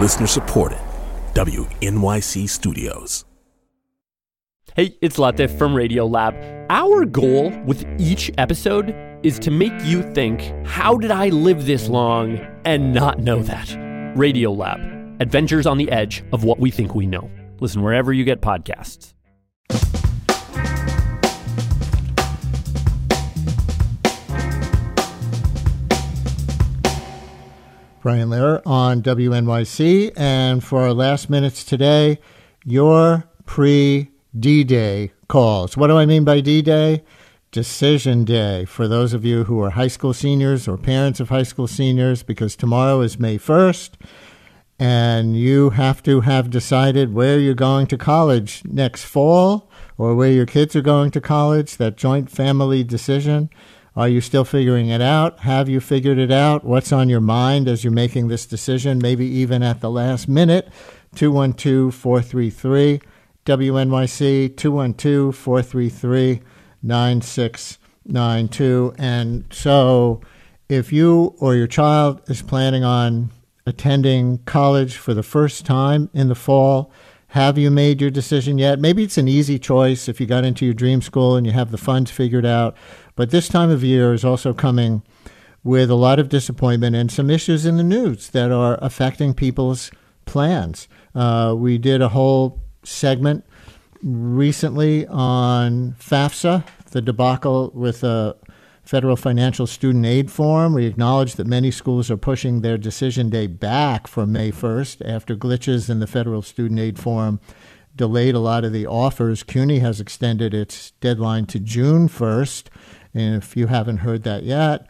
Listener supported. WNYC Studios. Hey, it's Latif from Radiolab. Our goal with each episode is to make you think, how did I live this long and not know that? Radiolab, adventures on the edge of what we think we know. Listen wherever you get podcasts. Brian Lehrer on WNYC, and for our last minutes today, your pre-D-Day calls. What do I mean by D-Day? Decision Day for those of you who are high school seniors or parents of high school seniors, because tomorrow is May 1st, and you have to have decided where you're going to college next fall or where your kids are going to college, that joint family decision. Are you still figuring it out? Have you figured it out? What's on your mind as you're making this decision, maybe even at the last minute? 212-433-WNYC, 212-433-9692. And so if you or your child is planning on attending college for the first time in the fall, have you made your decision yet? Maybe it's an easy choice if you got into your dream school and you have the funds figured out. But this time of year is also coming with a lot of disappointment and some issues in the news that are affecting people's plans. We did a whole segment recently on FAFSA, the debacle with the Federal Financial Student Aid Form. We acknowledge that many schools are pushing their decision day back from May 1st after glitches in the Federal Student Aid Form delayed a lot of the offers. CUNY has extended its deadline to June 1st. And if you haven't heard that yet,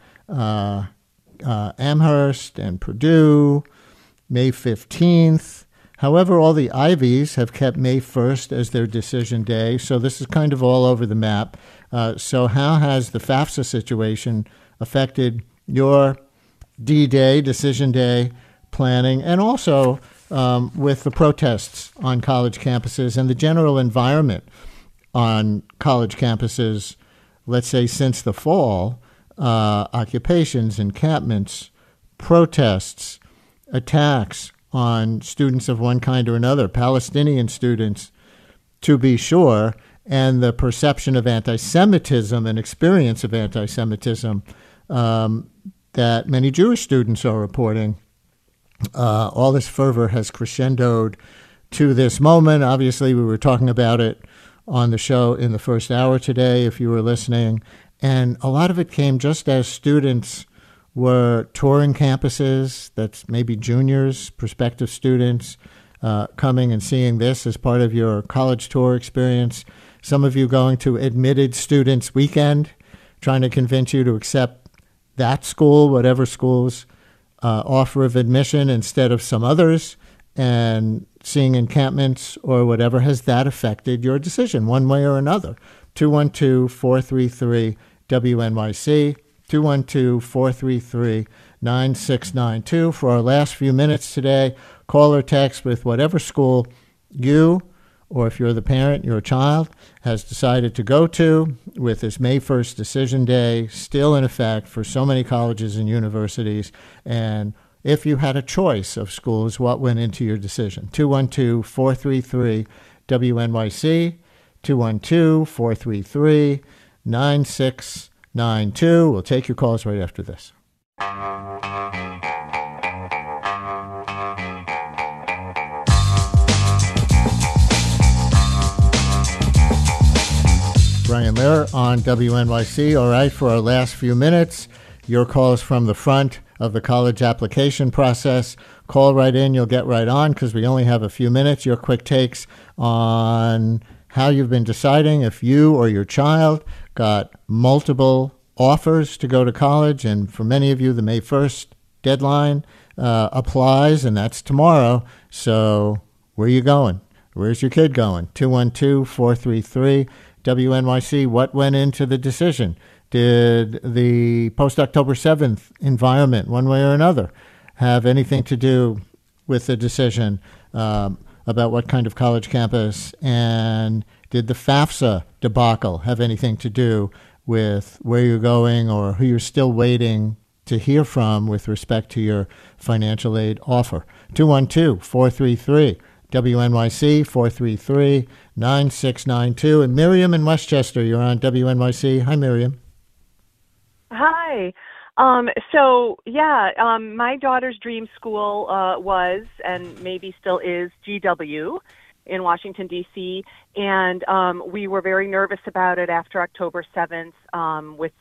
Amherst and Purdue, May 15th. However, all the Ivies have kept May 1st as their decision day. So this is kind of all over the map. So how has the FAFSA situation affected your D-Day, decision day planning, and also with the protests on college campuses and the general environment on college campuses, let's say since the fall, occupations, encampments, protests, attacks on students of one kind or another, Palestinian students, to be sure, and the perception of anti-Semitism and experience of anti-Semitism that many Jewish students are reporting. All this fervor has crescendoed to this moment. Obviously, we were talking about it on the show in the first hour today, if you were listening. And a lot of it came just as students were touring campuses. That's maybe juniors, prospective students, coming and seeing this as part of your college tour experience. Some of you going to admitted students weekend, trying to convince you to accept that school, whatever school's offer of admission, instead of some others, and seeing encampments or whatever. Has that affected your decision one way or another? 212-433-WNYC, 212-433-9692. For our last few minutes today, call or text with whatever school you, or if you're the parent, your child, has decided to go to, with this May 1st decision day still in effect for so many colleges and universities. And if you had a choice of schools, what went into your decision? 212-433-WNYC, 212-433-9692. We'll take your calls right after this. Brian Lehrer on WNYC. All right, for our last few minutes, your calls from the front of the college application process. Call right in. You'll get right on because we only have a few minutes. Your quick takes on how you've been deciding if you or your child got multiple offers to go to college. And for many of you, the May 1st deadline applies, and that's tomorrow. So where are you going? Where's your kid going? 212-433-WNYC. What went into the decision? Did the post-October 7th environment, one way or another, have anything to do with the decision about what kind of college campus? And did the FAFSA debacle have anything to do with where you're going or who you're still waiting to hear from with respect to your financial aid offer. 212-433-WNYC, 433-9692. And Miriam in Westchester, you're on WNYC. Hi, Miriam. Hi. My daughter's dream school was, and maybe still is, GW in Washington, D.C., and we were very nervous about it after October 7th with,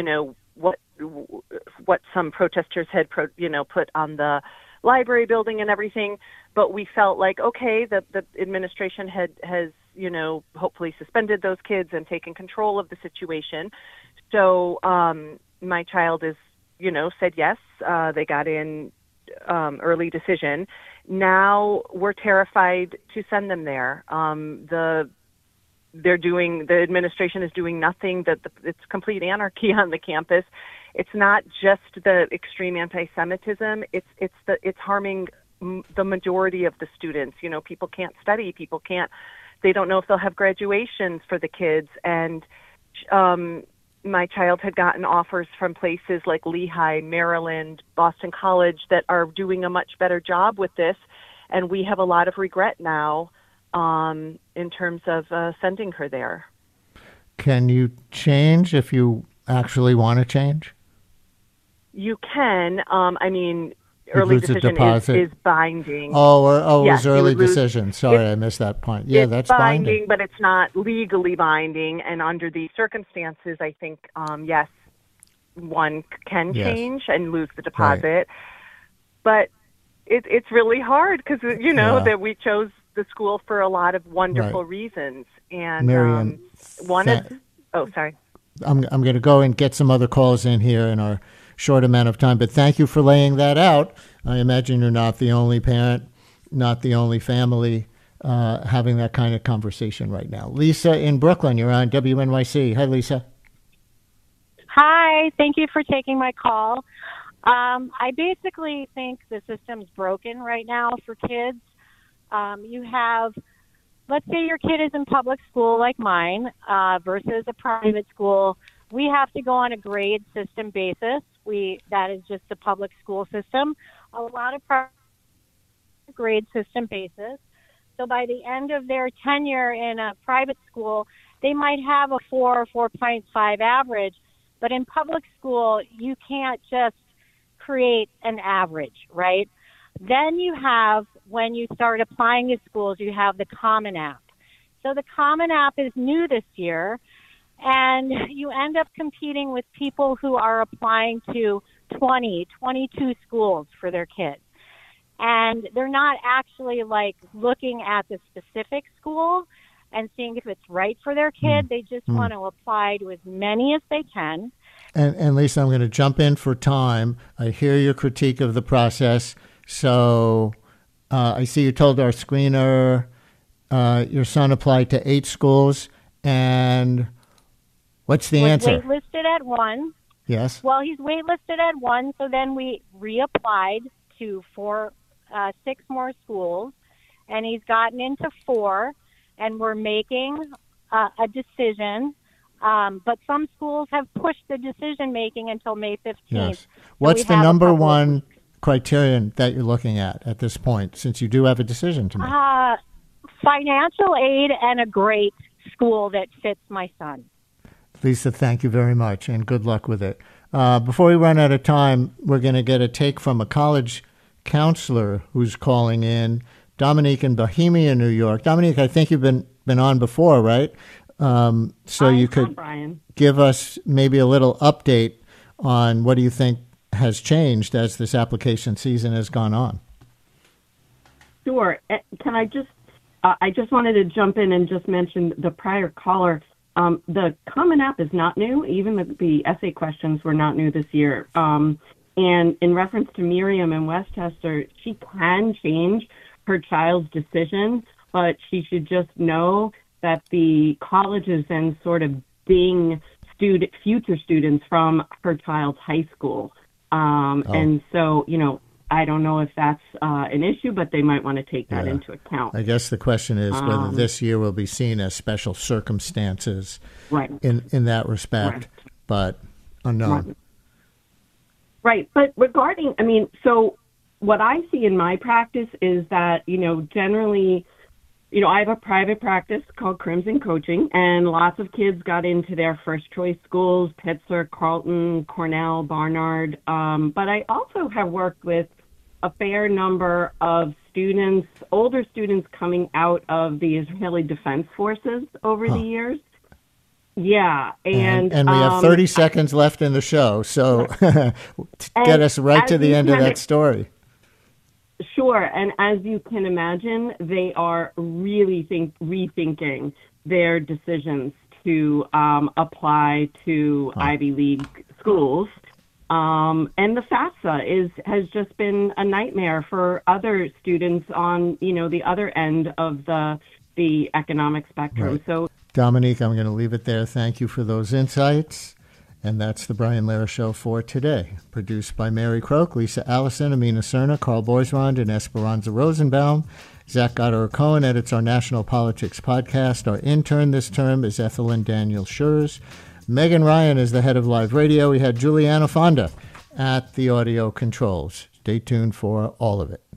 what some protesters had, put on the library building and everything. But we felt like, okay, the administration has, hopefully suspended those kids and taken control of the situation. So my child is, said yes. They got in early decision. Now we're terrified to send them there. The administration is doing nothing. It's complete anarchy on the campus. It's not just the extreme anti-Semitism. It's harming the majority of the students. People can't study. They don't know if they'll have graduations for the kids. And my child had gotten offers from places like Lehigh, Maryland, Boston College that are doing a much better job with this. And we have a lot of regret now in terms of sending her there. Can you change if you actually want to change? You can. Early decision is binding. It was early lose, decision. Sorry, I missed that point. Yeah, that's binding. But it's not legally binding. And under these circumstances, I think, yes, one can change and lose the deposit. Right. But it's really hard because, that we chose the school for a lot of wonderful reasons. And Miriam, sorry. I'm going to go and get some other calls in here in our short amount of time, but thank you for laying that out. I imagine you're not the only parent, not the only family having that kind of conversation right now. Lisa in Brooklyn, you're on WNYC. Hi, Lisa. Hi, thank you for taking my call. I basically think the system's broken right now for kids. You have, let's say your kid is in public school like mine versus a private school. We have to go on a grade system basis. That is just the public school system. A lot of grade system basis. So by the end of their tenure in a private school, they might have a 4 or 4.5 average. But in public school, you can't just create an average, right? Then you have, when you start applying to schools, you have the Common App. So the Common App is new this year. And you end up competing with people who are applying to 20, 22 schools for their kids. And they're not actually looking at the specific school and seeing if it's right for their kid. They just want to apply to as many as they can. And Lisa, I'm going to jump in for time. I hear your critique of the process. So I see you told our screener your son applied to 8 schools. And what's the answer? Waitlisted at 1. Yes. Well, he's waitlisted at 1, so then we reapplied to 6 more schools, and he's gotten into 4, and we're making a decision. But some schools have pushed the decision-making until May 15th. Yes. What's the number one criterion that you're looking at this point, since you do have a decision to make? Financial aid and a great school that fits my son. Lisa, thank you very much, and good luck with it. Before we run out of time, we're going to get a take from a college counselor who's calling in, Dominique in Bohemia, New York. Dominique, I think you've been on before, right? You could give us maybe a little update on what do you think has changed as this application season has gone on. Sure. Can I just wanted to jump in and just mention the prior caller. The Common App is not new. Even the essay questions were not new this year. And in reference to Miriam in Westchester, she can change her child's decision, but she should just know that the college is then sort of being future students from her child's high school. And so, I don't know if that's an issue, but they might want to take that into account. I guess the question is whether this year will be seen as special circumstances in that respect, but unknown. Right. But regarding, so what I see in my practice is that, generally, I have a private practice called Crimson Coaching, and lots of kids got into their first choice schools, Pitzer, Carleton, Cornell, Barnard. But I also have worked with a fair number of students, older students coming out of the Israeli Defense Forces over the years. Yeah. And we have 30 seconds left in the show, so get us right to the end of that story. Sure. And as you can imagine, they are really rethinking their decisions to apply to Ivy League schools. And the FAFSA has just been a nightmare for other students on, the other end of the economic spectrum. Right. So, Dominique, I'm going to leave it there. Thank you for those insights. And that's the Brian Lehrer Show for today. Produced by Mary Croak, Lisa Allison, Amina Cerna, Carl Boisrond, and Esperanza Rosenbaum. Zach Goddard-Cohen edits our National Politics podcast. Our intern this term is Ethelyn Daniel Schurz. Megan Ryan is the head of Live Radio. We had Juliana Fonda at the audio controls. Stay tuned for all of it.